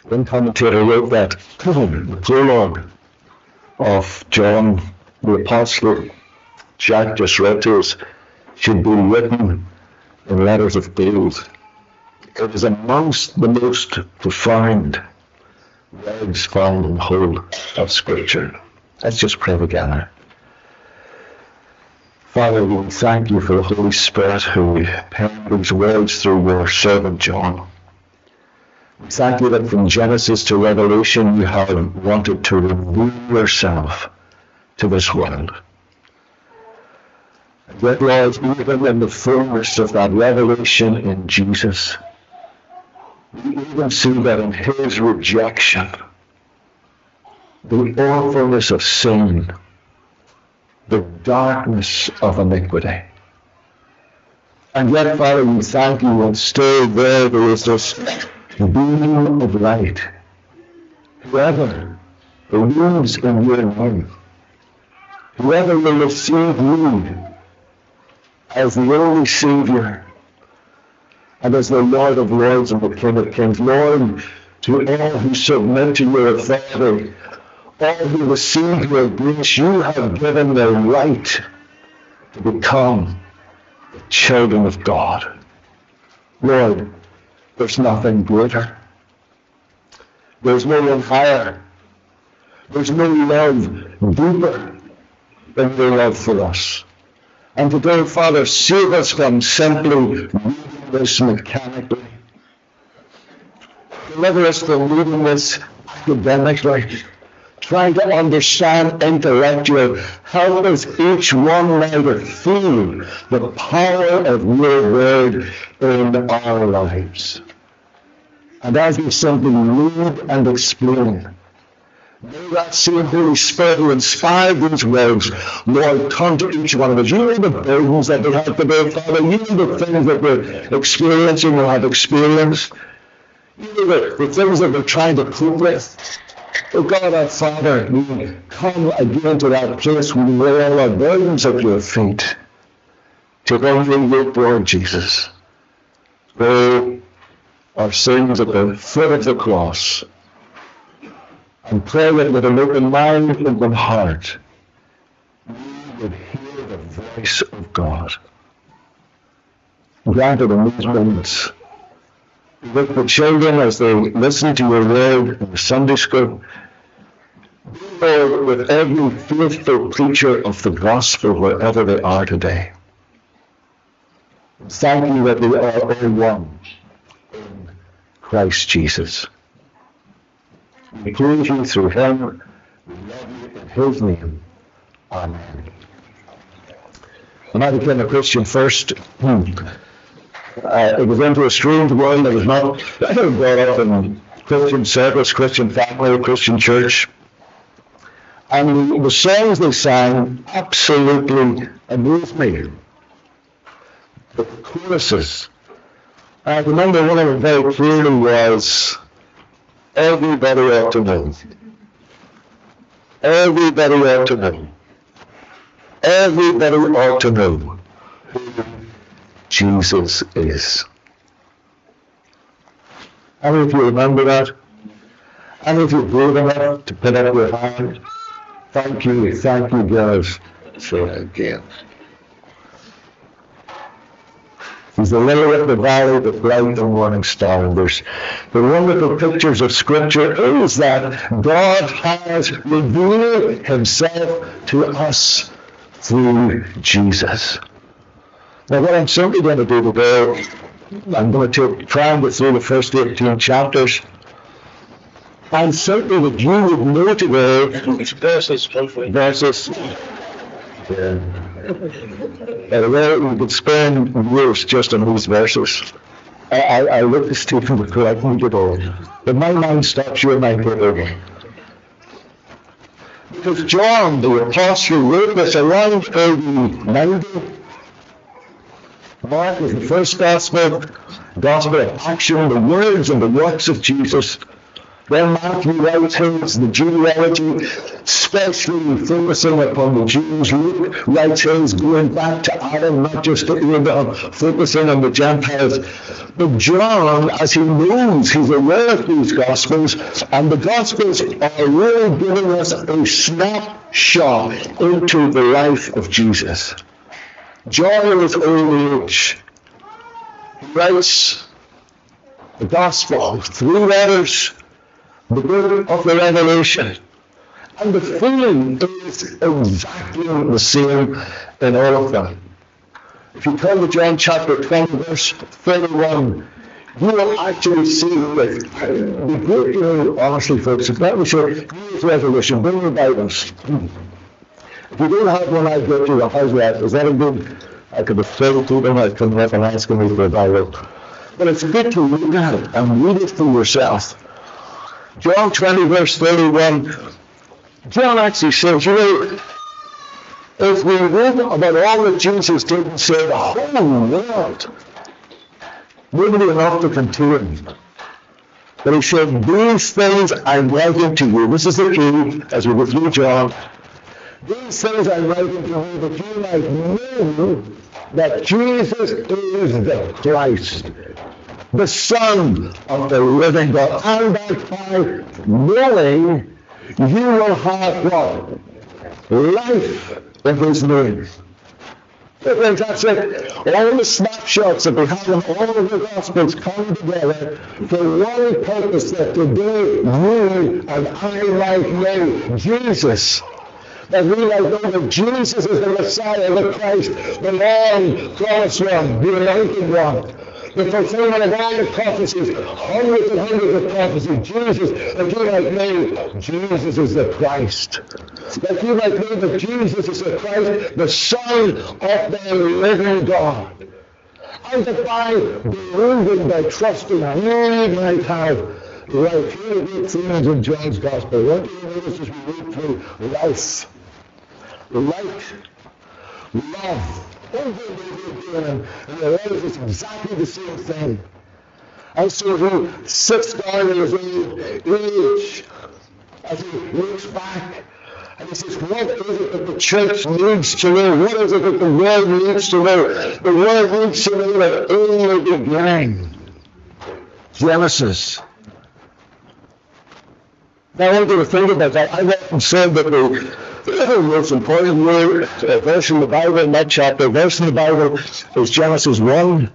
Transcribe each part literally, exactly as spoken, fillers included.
One commentator wrote that the prologue of John the Apostle, Jack just read to us, should be written in letters of gold. It is amongst the most profound words found in the whole of Scripture. Let's just pray together. Father, we thank you for the Holy Spirit who penned these words through your servant John. We thank you that from Genesis to Revelation you have wanted to reveal yourself to this world. And yet, Lord, even in the fullness of that revelation in Jesus, we even see that in his rejection, the awfulness of sin, the darkness of iniquity. And yet, Father, we thank you that still there there is this beam of light. Whoever believes in your name, whoever will receive you as the only Savior and as the Lord of Lords and the King of Kings, Lord, to all who submit to your authority, all who receive your grace, you have given the right to become the children of God. Lord, there's nothing greater. There's no one higher. There's no love deeper than your love for us. And today, Father, save us from simply reading this mechanically. Deliver us from reading this academically, trying to understand intellectually. Help us each one now to feel the power of your word in our lives. And as we simply read and explain, may that same Holy Spirit who inspired these words, Lord, come to each one of us. You know the burdens that we have to bear, Father. You know the things that we're experiencing or have experienced. You know the, the things that we're trying to cope with. Oh God, our Father, we come again to that place where we lay all our burdens at your feet. To bring your yoke, Lord Jesus. Bear our sins at the foot of the cross. And pray that with an open mind and open heart, we would hear the voice of God. Granted in these moments, with the children as they listen to your word in the Sunday school, Lord, with every faithful preacher of the gospel wherever they are today. Thank you that they are all one in Christ Jesus. We praise you through him. We love you in his name. Amen. When I became a Christian first, hmm, uh, it was into a strange world. I was not brought up in Christian service, Christian family, Christian church. And the, the songs they sang absolutely amused me. The choruses. I remember one of them very clearly was, everybody ought to know. Everybody ought to know. Everybody ought to know who Jesus is. How many of you remember that? How many of you brave enough to put up your hand? Thank you, thank you, guys. So again. He's the lily of the valley, the bright and morning star. And there's the wonderful pictures of Scripture is that God has revealed himself to us through Jesus. Now what I'm simply going to do today, I'm going to try and go through the first eighteen chapters. And certainly that you would know today, verses, verses, yeah. Uh, well, we could spend years just on these verses. I, I, I look at Stephen with correcting it all. But my mind stops, your mind goes over. Because John, the apostle, wrote this around A D ninety. Mark was the first gospel, gospel of action, the words and the works of Jesus. Then Matthew writes his, the genealogy, especially focusing upon the Jews. Luke writes his, going back to Adam, not just to Abraham, focusing on the Gentiles. But John, as he knows, he's aware of these Gospels, and the Gospels are really giving us a snapshot into the life of Jesus. John in his old age, he writes the Gospel, three letters, the book of the Revelation. And the feeling is exactly the same in all of them. If you turn to John chapter twenty, verse thirty-one, you will actually see that the great, you know, honestly, folks, if that was your New Year's resolution, bring your Bibles. If you don't have one, I've got you. How's that? Is that a good? I could have told them I couldn't have an asking me for a Bible. But it's good to look at it and read it for yourself. John twenty, verse thirty-one, John actually says, you know, if we read about all that Jesus did and say the whole world, wouldn't be enough to contain. But he said, these things I'm writing to you. This is the key as we go through John. These things I'm writing to you that you might know that Jesus is the Christ, the Son of the living God, and that by knowing you will have what? Life in his name. Friends, that's it. All the snapshots that we have in all of the Gospels come together for one purpose, that today you and I might know Jesus. That we might know that Jesus is the Messiah, the Christ, the long promised one, the anointed one. The fulfillment of all the prophecies, hundreds and hundreds of prophecies, Jesus, that you might know Jesus is the Christ. That you might know that Jesus is the Christ, the Son of the living God. And that by believing, by trusting, you might have life. Here are the things in John's Gospel. What do you notice as we read through life? Light, love. Over and over again, and the letters is exactly the same thing. And so he sits down in his old age as he looks back and he says, what is it that the church needs to know? What is it that the world needs to know? The world needs to know that in the beginning, Genesis. Now I want you to think about that. I've often said that the most important word, uh, verse in the Bible, in that chapter, verse in the Bible is Genesis one.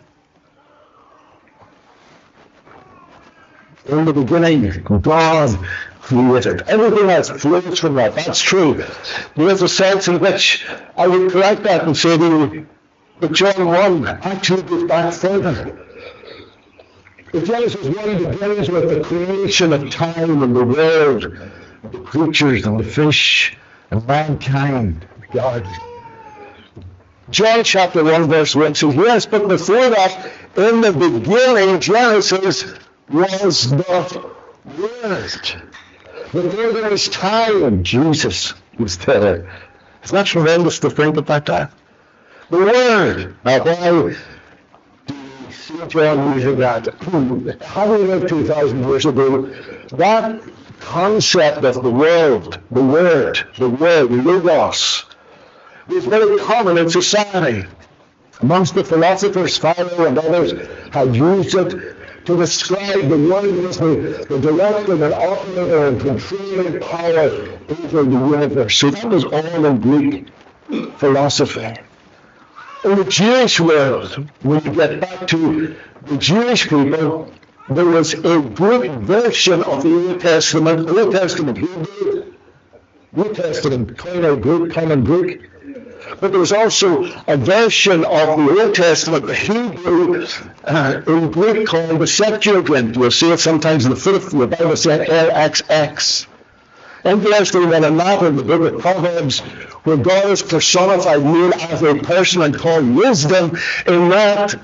In the beginning, God created. Everything else flows from that. That's true. There is a sense in which I would correct that and say to you that John one actually goes back further. The Genesis one begins with the creation of time and the world, the creatures and the fish and mankind, God. John chapter one verse one says, yes, but before that, in the beginning, Genesis was the Word. Before there was time, Jesus was there. It's not tremendous to think about that. The Word. Now, why John using that? Having lived two thousand years ago, that concept of the world, the word, the word, logos, was very common in society. Amongst the philosophers, Philo and others had used it to describe the word as the, the directing and operating and controlling power over the universe. So that was all in Greek philosophy. In the Jewish world, when you get back to the Jewish people, there was a Greek version of the Old Testament, Old Testament Hebrew, New Testament, common Greek, common Greek. But there was also a version of the Old Testament, the Hebrew, uh, in Greek called the Septuagint. You'll see it sometimes in the foot of the Bible saying L X X. Interesting that in that, in the book of Proverbs, where God is personified made as a person and called wisdom, in that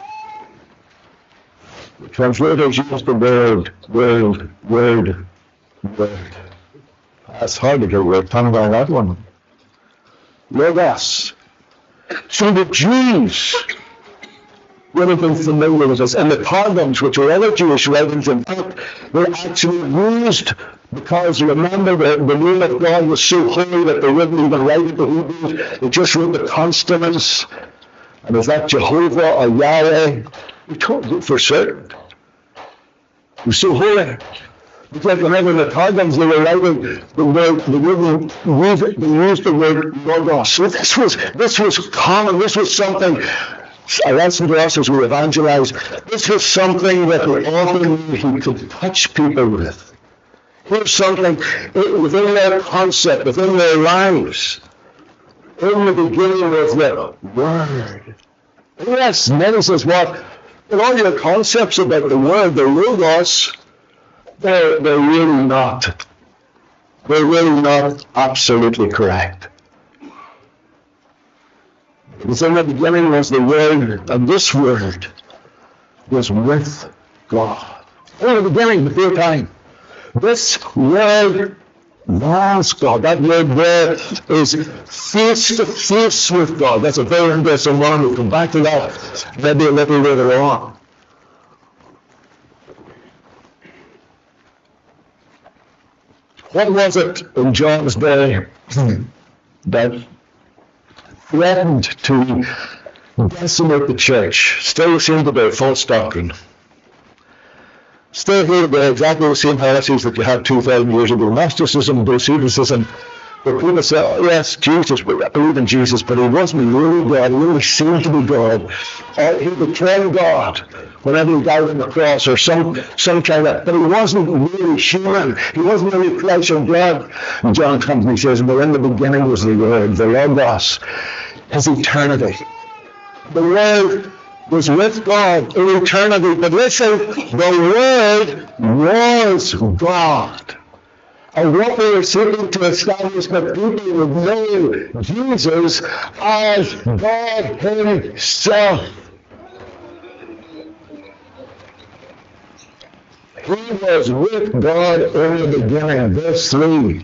the translators use the word, word, word, word. That's hard to get word tongue by that one. Logos. So the Jews would have been familiar with this. And the Targums, which were other Jewish writings, in fact, were actually used because, remember, the, the name of God was so holy that they wouldn't even write it in Hebrew. They just wrote the consonants. And is that Jehovah or Yahweh? We told it for certain. It was so holy. It's like whenever the Targums they were writing the word, the word, they used the word logos. So this was this was common. This was something. A lesson to us as we evangelize. This was something that the author knew he could touch people with. Here's something within their concept, within their lives. In the beginning was the Word. Yes, many says, well, in all your concepts about the Word, the logos. They're, they're really not. They're really not absolutely correct. Because in the beginning was the Word, and this Word was with God. In the beginning, before time, this Word was God. That word there is face to face with God. That's a very interesting one. We'll come back to that maybe a little later on. What was it in John's day that threatened to decimate the church? Still seemed to be false doctrine. Still here today, exactly the same heresies that you had two thousand years ago. Gnosticism, Docetism, where people say, oh yes, Jesus, we believe in Jesus, but he wasn't really God, he really seemed to be God. Or he became God whenever he died on the cross, or some, some kind of, but he wasn't really human. He wasn't really flesh and blood. And John comes and he says, well, in the beginning was the Word, the Logos, his eternity. The Word was with God in eternity, but listen, the Word was God. And what we were seeking to establish that people would know Jesus as God himself. He was with God in the beginning, verse three.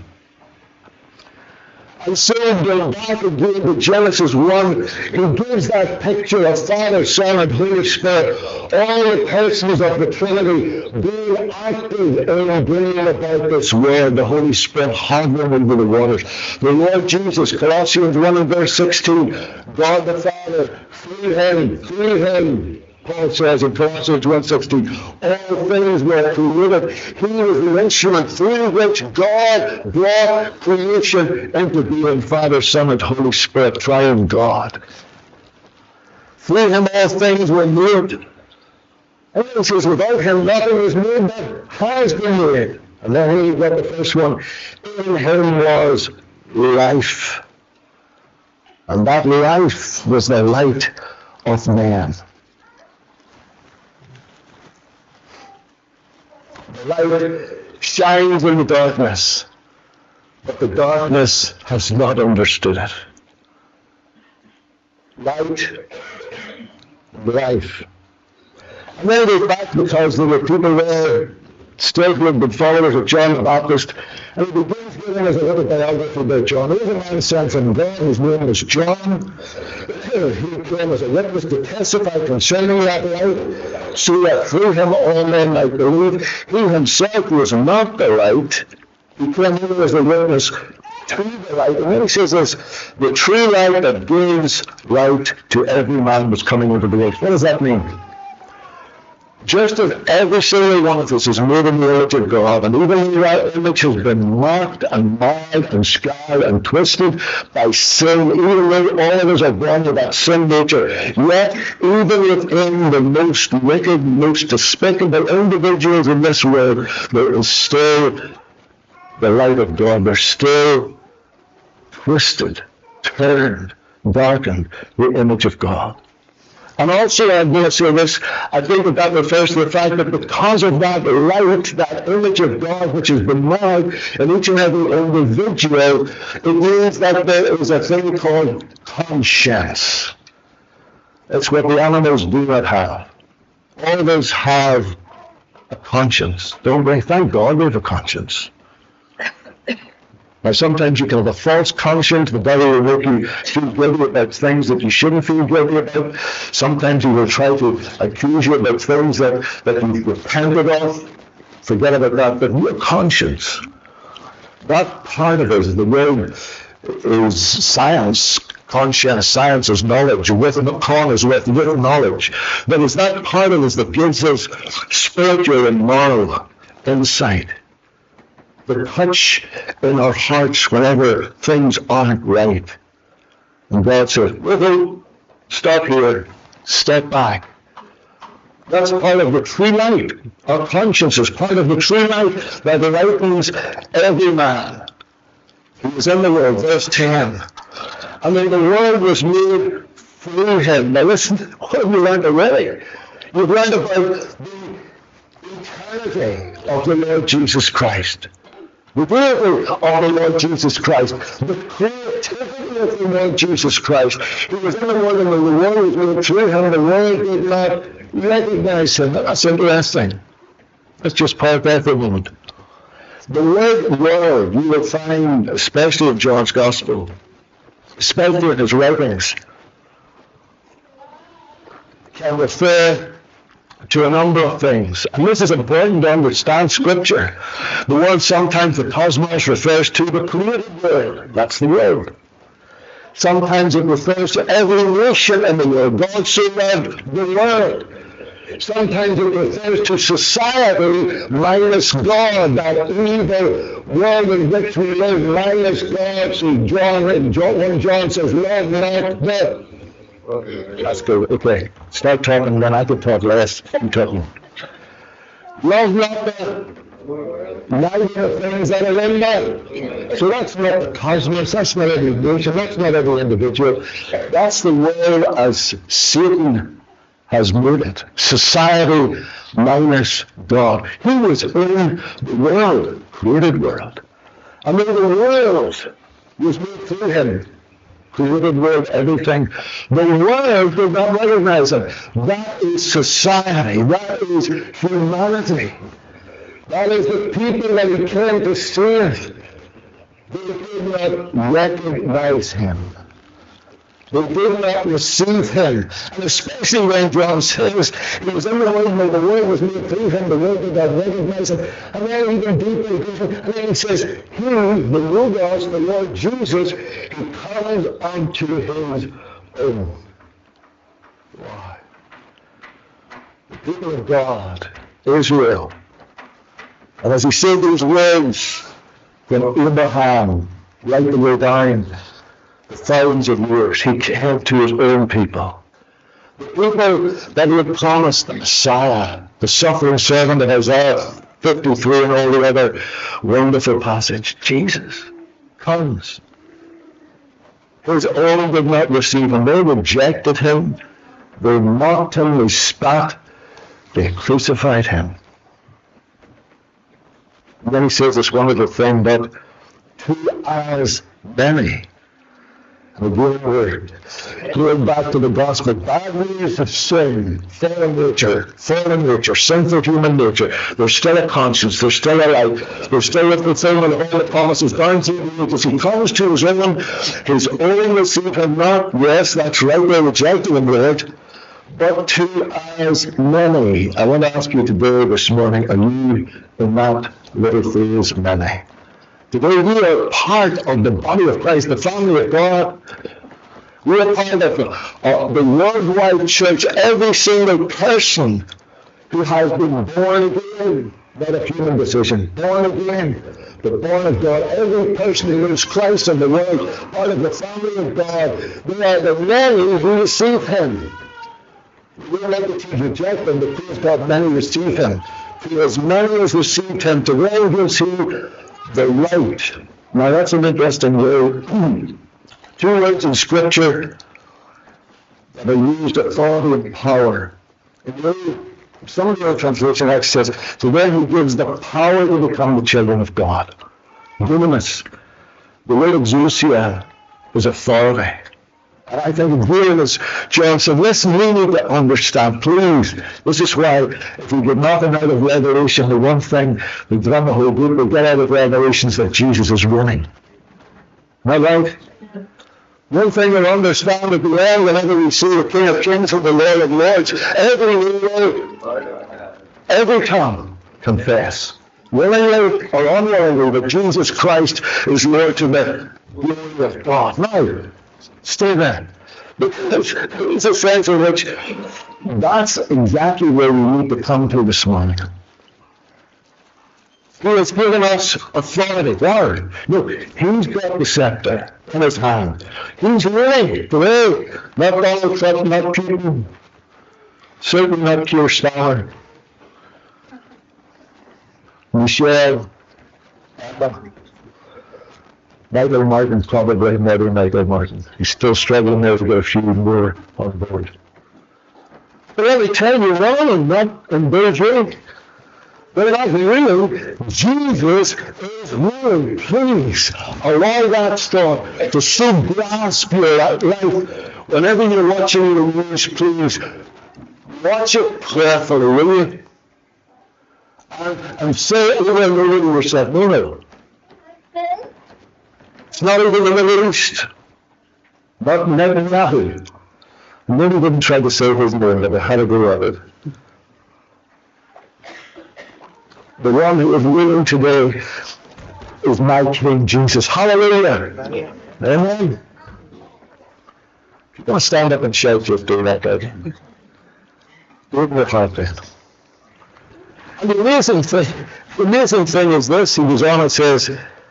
And so going back again to Genesis one, he gives that picture of Father, Son, and Holy Spirit, all the persons of the Trinity being active in bringing about this word, the Holy Spirit hovering over the waters. The Lord Jesus, Colossians one and verse sixteen, God the Father, through him, through him, Paul says in Colossians one sixteen, all things were created. He was the instrument through which God brought creation into being. Father, Son, and Holy Spirit, triune God. Through him all things were made. And he says, without him nothing was made that has been made. And then he got the first one. In him was life. And that life was the light of man. The light shines in the darkness, but the darkness has not understood it. Light, life. And then it goes back because there were people there still who had been followers of John the Baptist, and he begins giving us a little biography about John. There was a man sent from God, his name was John. He came as a witness to testify concerning that light, so that through him all men might believe. He himself was not the light. He came in as a witness to the light. And then he says this, the true light that gives light to every man was coming into the world. What does that mean? Just as every single one of us is made in the image of God, and even that image has been marked and marred and scarred and twisted by sin, even though all of us are born with that sin nature, yet even within the most wicked, most despicable individuals in this world, there is still the light of God. They're still twisted, turned, darkened, the image of God. And also, I'm going to say this, I think that that refers to the fact that because of that light, that image of God which has been marked in each and every individual, it means that there is a thing called conscience. It's what the animals do not have. All of us have a conscience, don't we? Thank God we have a conscience. Now, sometimes you can have a false conscience. The devil will make you feel guilty about things that you shouldn't feel guilty about. Sometimes he will try to accuse you about things that, that you've repented of. Forget about that. But your conscience, that part of it, the word is science. Conscience, science is knowledge. With con is with, with knowledge. But it's that part of us that gives us spiritual and moral insight. The touch in our hearts whenever things aren't right. And God says, "Wiggle, stop here, step back." That's part of the true light. Our conscience is part of the true light that enlightens every man who is in the world. Verse ten. I mean, the world was made through him. Now listen, what have we learned already? We've learned about the eternity of the Lord Jesus Christ. The deity of the Lord Jesus Christ. The creativity of the Lord Jesus Christ. He was in the world and the world was made through him. The world did not recognize him. That's interesting. Let's just park that for a moment. The word world you will find, especially in John's Gospel, especially in his writings, can refer to a number of things. And this is important to understand Scripture. The word sometimes, the cosmos, refers to the created world. That's the world. Sometimes it refers to every nation in the world. God so loved the world. Sometimes it refers to society minus God, that evil world in which we live minus God. So John, John, when John says, "Love not the..." That's good. Okay. Start talking, then I can talk less. Keep talking. Love not the neither things that are in them. So that's not the cosmos, that's not every nation, that's not every individual. That's the world as Satan has made it. Society minus God. He was in the world, created world. I mean, the world was made through him. Created world, everything. The world did not recognize him. That is society. That is humanity. That is the people that he came to save. They did not recognize him. They did not receive him. And especially when John says he was in the world and the world was made through him, the world did not recognize him. And then even deeper, and then he says, he, the Logos, the Lord Jesus, he comes unto his own. Why? The people of God, Israel. And as he said these words from Abraham, right the way down the thousands of years, he came to his own people. The people that he had promised, the Messiah, the suffering servant of Isaiah fifty-three and all the other wonderful passage. Jesus comes. His own did not receive him. They rejected him. They mocked him. They spat. They crucified him. And then he says this wonderful thing that to as many. And again, we're going back to the gospel. Bad news of sin, fallen nature, fallen nature, sinful human nature. There's still a conscience. There's still a life. There's still a fulfillment of all the promises down through the ages. He comes to his own. His own receive him not. Yes, that's right. They rejected him, Lord. But to as many. I want to ask you today, this morning, are you in that little phrase, many? Today we are part of the body of Christ, the family of God. We are part of uh, the worldwide church. Every single person who has been born again, not a human decision, born again, but born of God. Every person who knows Christ in the world, part of the family of God. They are the many who receive him. We don't like to reject him, but praise God, many receive him. For as many as received him, to them gives he the right. Now that's an interesting word. Two words in Scripture that are used, authority and power. In some of the other translation actually says, to them who gives the power to become the children of God. Dunamis. The word exousia is authority. And I think here is John said, listen, we need to understand, please. This is why if we get nothing out of Revelation, the one thing we've done the whole group, we get out of Revelation is that Jesus is winning. Not right? One thing we understand at the end, whenever we see the King of Kings and the Lord of Lords, every word, every tongue confess, willingly or unwillingly, that Jesus Christ is Lord to the glory of God. Now, stay there. Because there's a sense in which that's exactly where we need to come to this morning. He has given us authority. Why? No, he's got the scepter in his hand. He's willing to live. Not Donald Trump, not Putin, certainly not Keir Starmer, Michelle, Emma, Michael Martin's probably another Michael Martin. He's still struggling there to get a few more on board. But every time you're wrong, not in Beijing, but not real, Jesus is willing, please, allow that stuff to so grasp your life. Whenever you're watching the news, please, watch it prayerfully, will you? And, and say over and over to yourself, no, no. It's not even the Middle East. Not Netanyahu. None of them tried to save his name, but they had to go at it. The one who is willing today is my King Jesus. Hallelujah. Amen. Amen. If you want to stand up and shout, just do that, baby. Do it in your heart, then. And the amazing thing, the amazing thing is this, he goes on and says,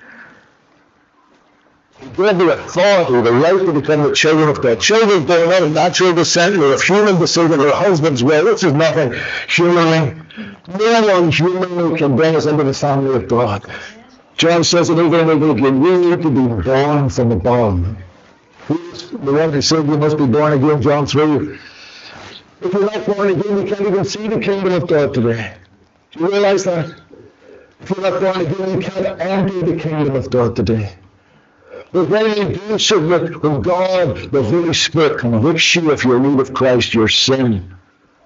he gave the authority, the right to become the children of God. Children being not a natural descent or of human descent or a husband's will. This is nothing humanly. No one humanly can bring us into the family of God. John says it over and over again. We need to be born from above. Who's the one who said you must be born again? John three. If you're not born again, you can't even see the kingdom of God today. Do you realize that? If you're not born again, you can't enter the kingdom of God today. But when you do submit, when God, the Holy Spirit, convicts you of your need of Christ, your sin,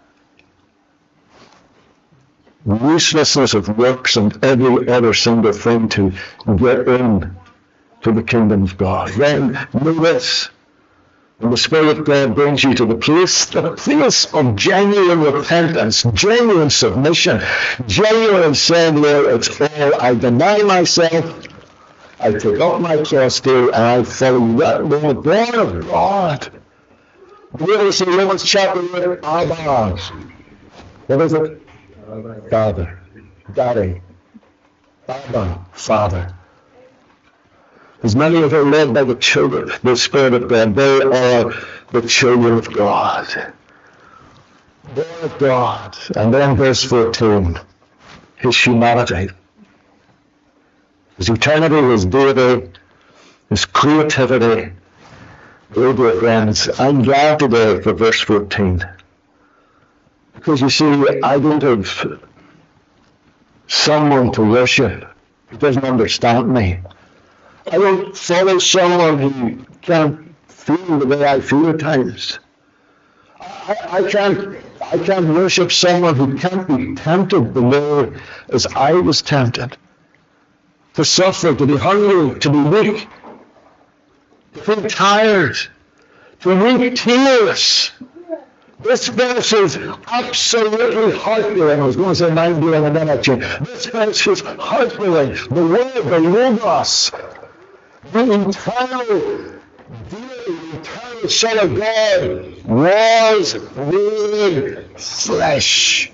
uselessness of works and every other single thing to get in to the kingdom of God. Then know this, when the Spirit of God brings you to the place, the place of genuine repentance, genuine submission, genuine saying, Lord, it's all, I deny myself, I take up my cross there, and I follow you. That Lord, born of God. You see Romans chapter one, Abba. What is it? Father. Daddy. Abba. Father. As many of are led by the children, the Spirit of God, they are the children of God. Born of God. And then verse fourteen, his humanity. His eternity, his deity, his creativity. Oh, dear friends, I'm glad today for verse fourteen. Because you see, I don't have someone to worship who doesn't understand me. I don't follow someone who can't feel the way I feel at times. I, I can't I can't worship someone who can't be tempted the way as I was tempted. To suffer, to be hungry, to be weak, to feel tired, to weep tears. This verse is absolutely heart-blowing. I was going to say mind-blowing and then I changed. This verse is heart-blowing. The word, the logos, the eternal, the eternal Son of God was made flesh.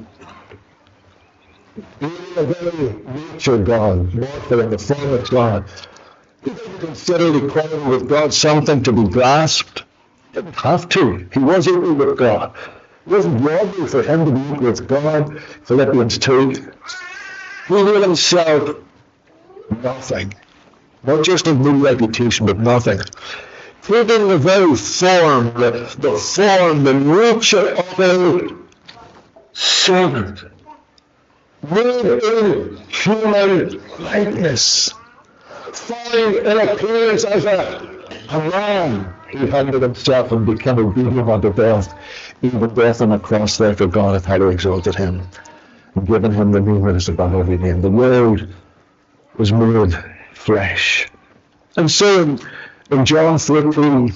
Being the very nature of God, mortal in the form of God. He didn't consider the equality with God something to be grasped. He didn't have to. He was equal with God. It wasn't robbery for him to be equal with God. Philippians two. He made himself nothing. Not just of no reputation, but nothing. Taking the very form, the, the form, the nature of a servant. Made in human likeness, found in appearance as a, a man, he humbled himself and became obedient unto death, even death on the cross. Therefore God hath highly exalted him and given him the name that is above every name. The Word was made flesh. And so in, in John thirteen,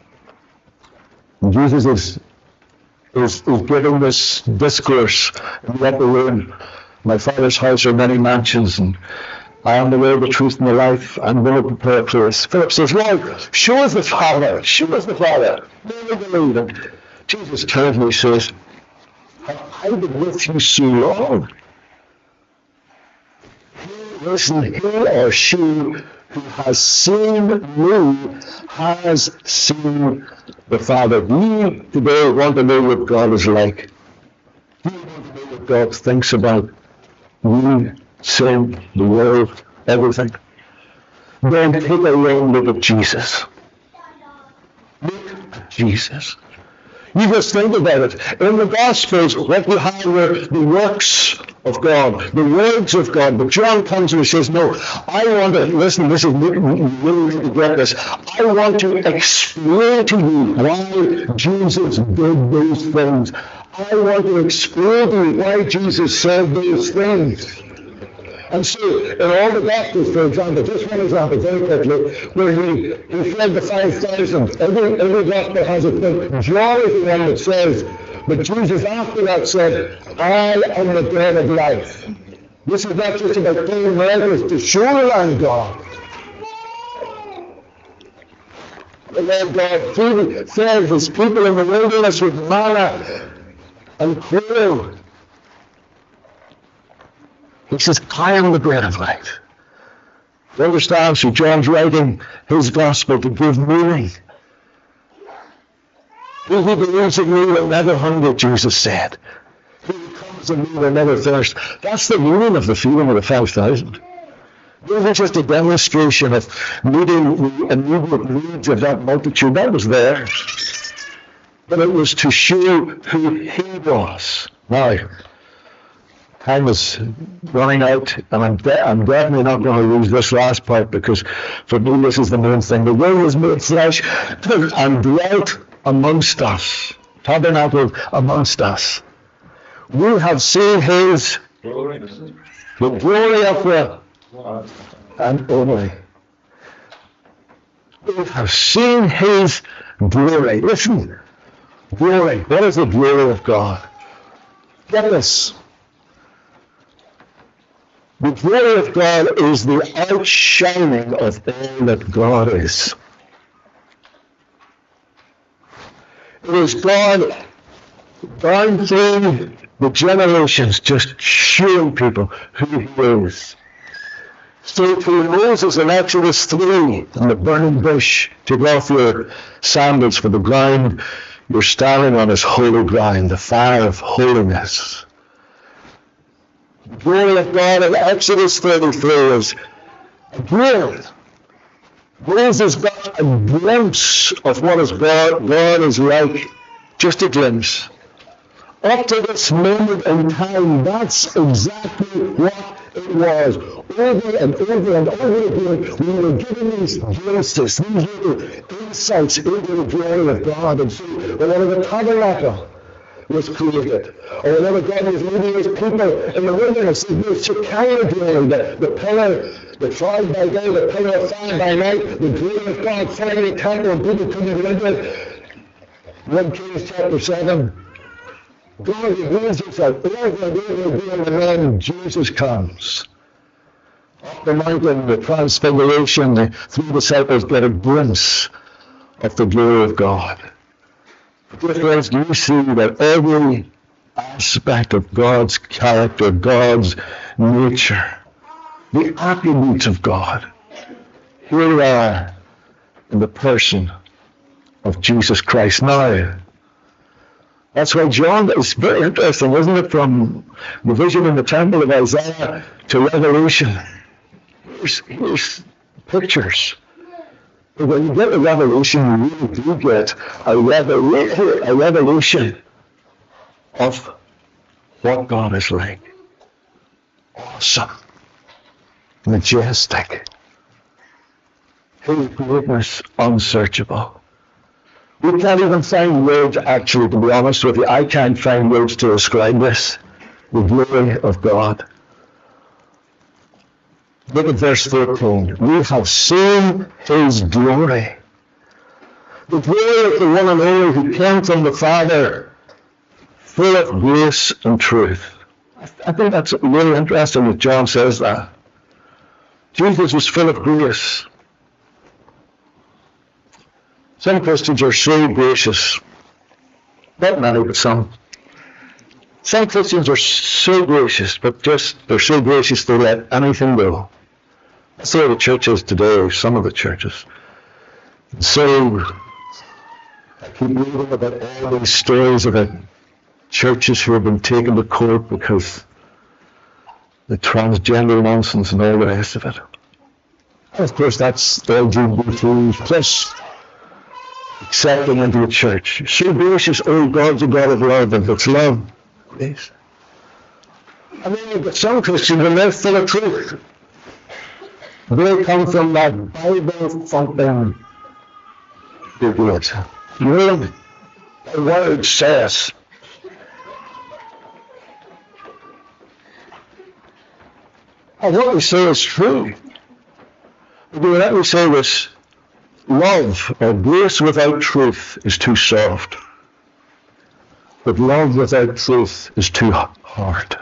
Jesus is, is, is giving this discourse in the upper room. My Father's house are many mansions, and I am the way, the truth, and the life. I'm going to prepare a place. Philip says, Lord, show us the Father. Show us the Father. Never believe it. Jesus turns and he says, I've been with you so long. Listen, he or she who has seen me has seen the Father. We today want to know what God is like. We want to know what God thinks about we, sin, the world, everything. Then take a long look at Jesus. Look at Jesus. You just think about it. In the Gospels, what we have are the works of God, the words of God. But John comes and says, no, I want to, listen, this is really need to get this. I want to explain to you why Jesus did those things. I want to explain to you why Jesus said those things. And so, in all the Gospels, for example, just one example, very quickly, where he, he fed the five thousand. Every, every Gospel has a thing. John is the one that says, but Jesus after that said, I am the bread of life. This is not just about doing miracles to show the Lamb God. The Lord God feed, fed his people in the wilderness with manna and quail. He says, I am the bread of life. You understand? So John's writing his gospel to give meaning. He who believes in me will never hunger, Jesus said. He who comes to me will never thirst. That's the meaning of the feeding of the five thousand. It wasn't just a demonstration of meeting the immediate needs of that multitude. That was there. But it was to show who he was. Now, time is running out, and I'm, de- I'm definitely not going to lose this last part, because for me this is the main thing. The Word was made flesh and dwelt amongst us, tabernacled amongst us. We have seen his glory, the glory of the and only. We have seen his glory. Listen, glory. What is the glory of God? Get this. The glory of God is the outshining of all that God is. It is God down through the generations just showing people who he is. So through Moses in Exodus three, in the burning bush, take off your sandals, for the ground you're standing on is holy ground, the fire of holiness. The glory of God in Exodus thirty-three is glory. Moses got a glimpse of what is God, God is like, just a glimpse. Up to this moment in time, that's exactly what it was. Over and over and over again, we were given these glimpses, these little insights into the glory of God. And so, whenever the tabernacle was created, or whenever God was leading his people in the wilderness, the Shekinah glory, the, the pillar, the cloud by day, the pillar of fire by night, the glory of God filling the temple, and people couldn't live with. First Kings chapter seven. God reveals himself over and over again, and then Jesus comes. Up the mountain, the transfiguration, the three disciples get a glimpse of the glory of God. Dear friends, do you see that every aspect of God's character, God's nature, the attributes of God, here we are in the person of Jesus Christ. Now, that's why John, it's very interesting, isn't it, from the vision in the temple of Isaiah to Revelation. Here's, here's pictures. But when you get a revelation, you really do get a, revela- a revelation of what God is like. Awesome. Majestic. His greatness unsearchable. We can't even find words, actually, to be honest with you. I can't find words to describe this. The glory of God. Look at verse fourteen. We have seen his glory. The glory of the one and only who came from the Father, full of grace and truth. I think that's really interesting that John says that. Jesus was full of grace. Some Christians are so gracious. Not many, but some. Some Christians are so gracious, but just they're so gracious they let anything go. That's the way the church is today, some of the churches. And so, I keep reading about all these stories about churches who have been taken to court because the transgender nonsense and all the rest of it. And of course, that's L G B T plus accepting into the church. So gracious, oh, God's a God of love, and it's love. Grace. I mean, but some Christians are now full of truth. They come from that Bible thumping big words. Really? The word says. And what we say is true. What we say is love or grace without truth is too soft. But love without truth is too hard.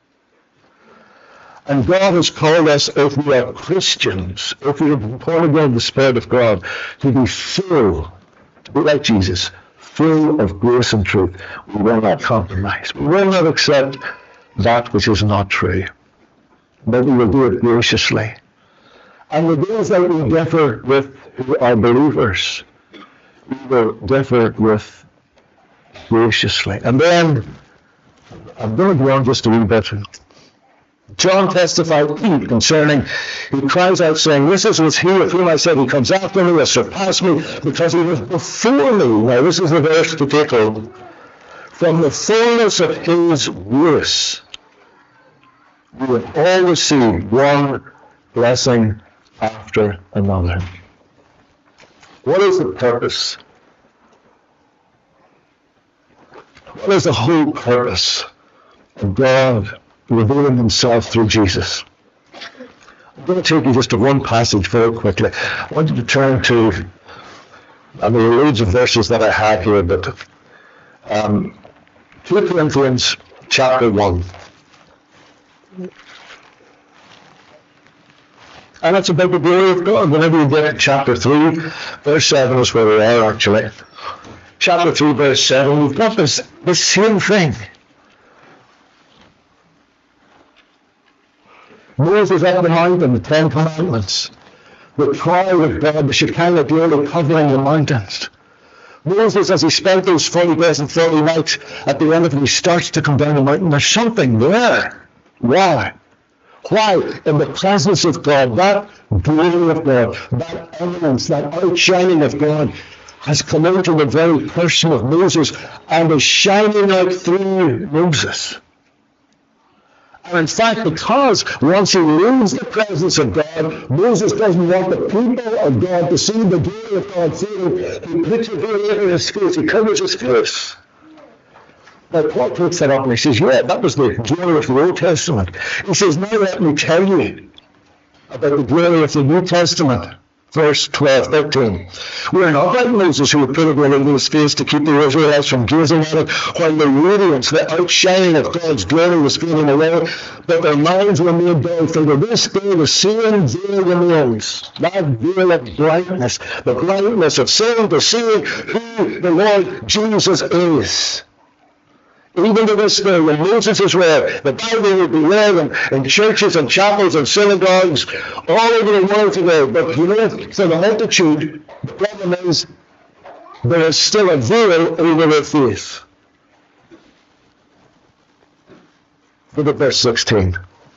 And God has called us, if we are Christians, if we are born again of the Spirit of God, to be full, to be like Jesus, full of grace and truth. We will not compromise. We will not accept that which is not true. But we will do it graciously. And the those that we differ with who are believers, we will differ with graciously. And then, I'm going to go on just a wee bit. John testified concerning, he cries out saying, this is was he of whom I said, he comes after me, has surpassed me, because he was before me. Now this is the verse to take hold. From the fullness of his grace, we will all receive one blessing after another. What is the purpose? What is the whole purpose of God revealing himself through Jesus? I'm going to take you just to one passage very quickly. I want you to turn to, and there are loads of verses that I have here, but um, Second Corinthians chapter one. And it's about the glory of God. Whenever you get to chapter three, verse seven is where we are actually. Chapter three, verse seven, we've got this, this same thing. Moses up the mountain, the Ten Commandments, the cloud of God, the Shekinah glory covering the mountains. Moses, as he spent those forty days and forty nights, at the end of it, he starts to come down the mountain. There's something there. Why? Why? In the presence of God, that glory of God, that eminence, that outshining of God has come into the very person of Moses and is shining out through Moses. And in fact, because once he leaves the presence of God, Moses doesn't want the people of God to see the glory of God through him. He puts a veil over his face, he covers his face. Now, Paul takes that up and he says, yeah, that was the glory of the Old Testament. He says, now let me tell you about the glory of the New Testament. Verse twelve, thirteen. We're not like Moses who would put a veil over his face to keep the Israelites from gazing at it while the radiance, the outshining of God's glory was fading away, but their minds were made dull. For to this day the same veil remains, that veil of blindness, the blindness of sin to seeing who the Lord Jesus is. Even to this day, when Moses is read, the Bible will be read in, in churches and chapels and synagogues all over the world today. But you know, for the multitude, the problem is there is still a veil over their face. Look at verse sixteen.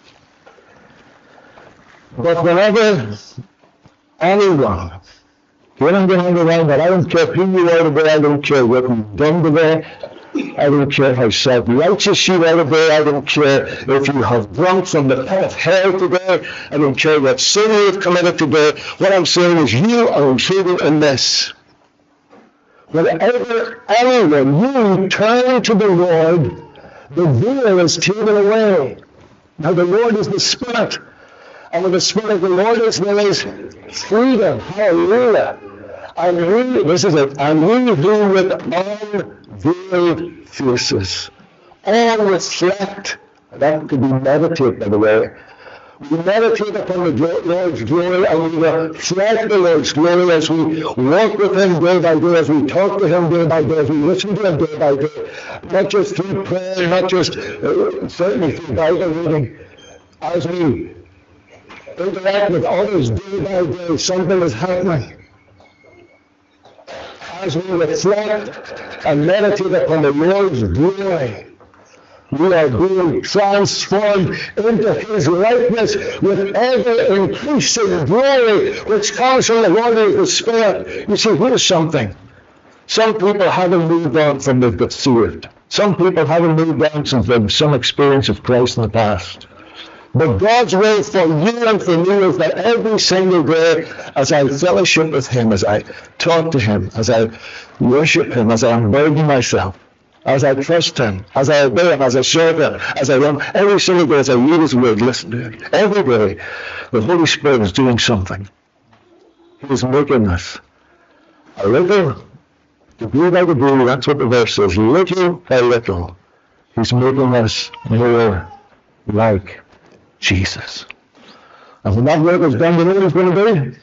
But whenever anyone, getting behind the line, that I don't care who you are today, I don't care what you've done today, I don't care how self-righteous you are today. I don't care if you have drunk from the pit of hell today. I don't care what sin you have committed today. What I'm saying is you are included in this. Whenever anyone, you turn to the Lord, the veil is taken away. Now the Lord is the Spirit. And when the Spirit of the Lord is, there is freedom. Hallelujah. And we, this is it, and we who with unveiled faces all reflect, that could be meditate, by the way. We meditate upon the Lord's glory, and we reflect the Lord's glory as we walk with Him day by day, as we talk to Him day by day, as we listen to Him day by day, not just through prayer, not just uh, certainly through Bible reading, as we interact with others day by day, something is happening. As we reflect and meditate upon the Lord's glory, we are being transformed into His likeness with ever-increasing glory, which comes from the Lord of the Spirit. You see, here's something. Some people haven't moved on from they've got saved. Some people haven't moved on since they've some experience of Christ in the past. But God's will for you and for me is that every single day, as I fellowship with Him, as I talk to Him, as I worship Him, as I unburden myself, as I trust Him, as I obey Him, as I serve Him, as I run, every single day as I read His Word, listen to Him, every day the Holy Spirit is doing something. He is making us a little, degree by degree, that's what the verse says, little by little, He's making us more like Jesus. And when that work is done, you know what He's going to do?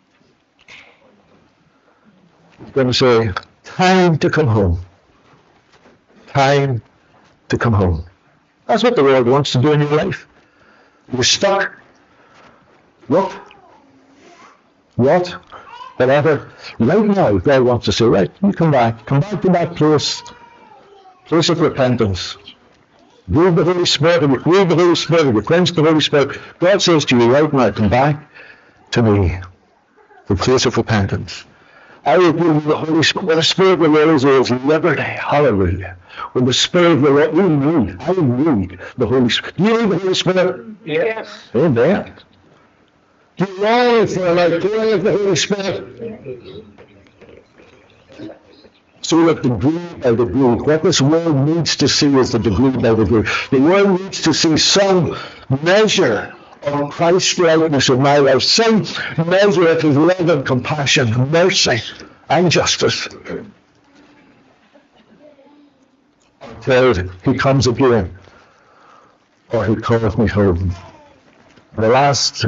He's going to say, time to come home. Time to come home. That's what the Lord wants to do in your life. You're stuck. What? What? Whatever. Right now, God wants to say, right, you come back. Come back to that place. Place of repentance. Grieve the Holy Spirit, and you grieve the Holy Spirit, and you quench the Holy Spirit. God says to you right now, come back to me. The place of repentance. I will give you the Holy Spirit. When the Spirit of the Lord is there is liberty. Hallelujah. When the Spirit of the Lord, we need, I need the Holy Spirit. Do you need the Holy Spirit? Yes. Amen. Do you long for an outpouring of the Holy Spirit? So that degree by degree, what this world needs to see is the degree by degree. The world needs to see some measure of Christ's likeness in my life, some measure of His love and compassion, mercy and justice. Until He comes again, or He calls me home. The last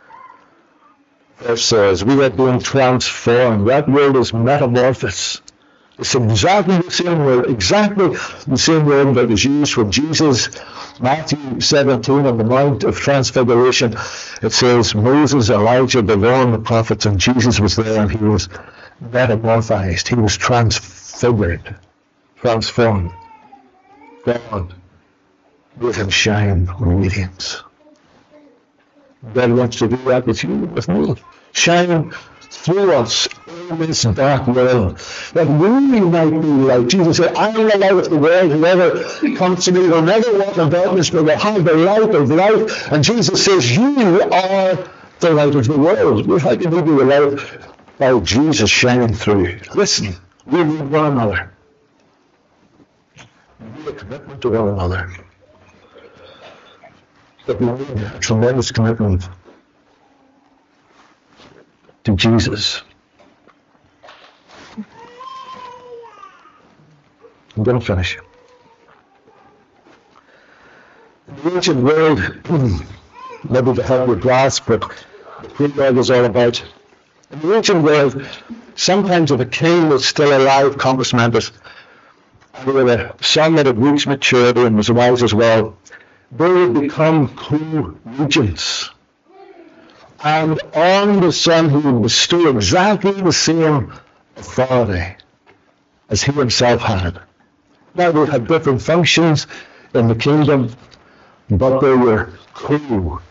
verse says, we are being transformed. That word is metamorphosis. It's exactly the same word, exactly the same word that was used for Jesus, Matthew seventeen, on the Mount of Transfiguration. It says Moses, Elijah, the law, and the prophets, and Jesus was there, and He was metamorphized. He was transfigured, transformed. God made Him shine radiance. God wants to do that with you, with me. Shine through us in this dark world, that we might be like Jesus said, I am the light of the world. Whoever comes to me will never walk in darkness, but will have the light of life. And Jesus says, you are the light of the world. We're like to be the light by Jesus shining through you. Listen, we need one another. We need a commitment to one another. But we need a tremendous commitment to Jesus. I'm going to finish. In the ancient world, maybe to help you grasp what the pre-God is all about. In the ancient world, sometimes if a king was still alive, compass members, and they were a son that had reached maturity and was wise as well, they would become co-regents. And on the son he would bestow exactly the same authority as he himself had. Now they had different functions in the kingdom, but they were co-equal.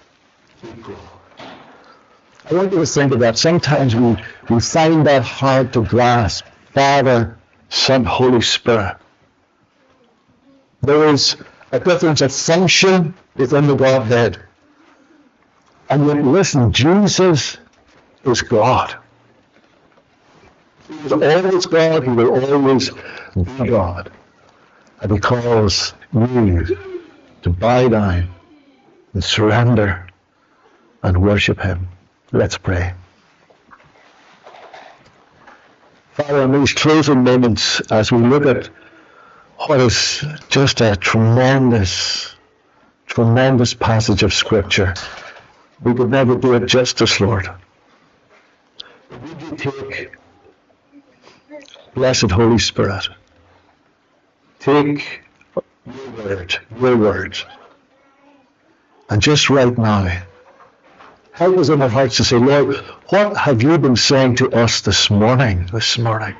I want you to think of that. Sometimes we, we find that hard to grasp. Father, Son, Holy Spirit. There is a difference of function within the Godhead. And yet, listen, Jesus is God. He is always God. He will always be God. And He calls you to bow down and surrender and worship him. Let's pray. Father, in these closing moments, as we look at what is just a tremendous, tremendous passage of Scripture, we could never do it justice, Lord. Would you take, blessed Holy Spirit, take your word, your words, and just right now, help us in our hearts to say, Lord, what have you been saying to us this morning, this morning?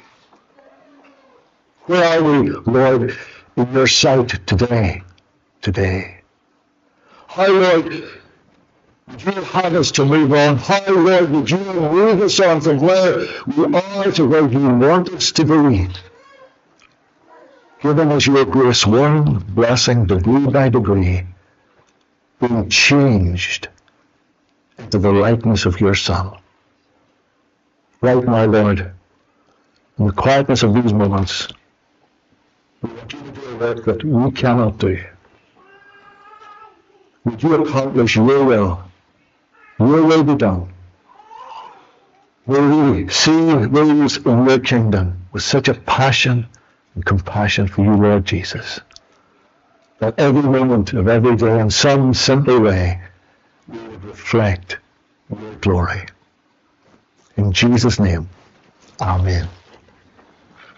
Where are we, Lord, in your sight today, today? How, Lord, would you have us to move on? How, Lord, would you move us on from where we are to where you want us to be? Giving us your grace, one blessing, degree by degree, being changed into the likeness of your Son. Right now, Lord, in the quietness of these moments, we want you to do a work that we cannot do. Would you accomplish your will? Your will be done. Will we see those in your kingdom with such a passion and compassion for you, Lord Jesus, that every moment of every day in some simple way we would reflect your glory. In Jesus' name, amen.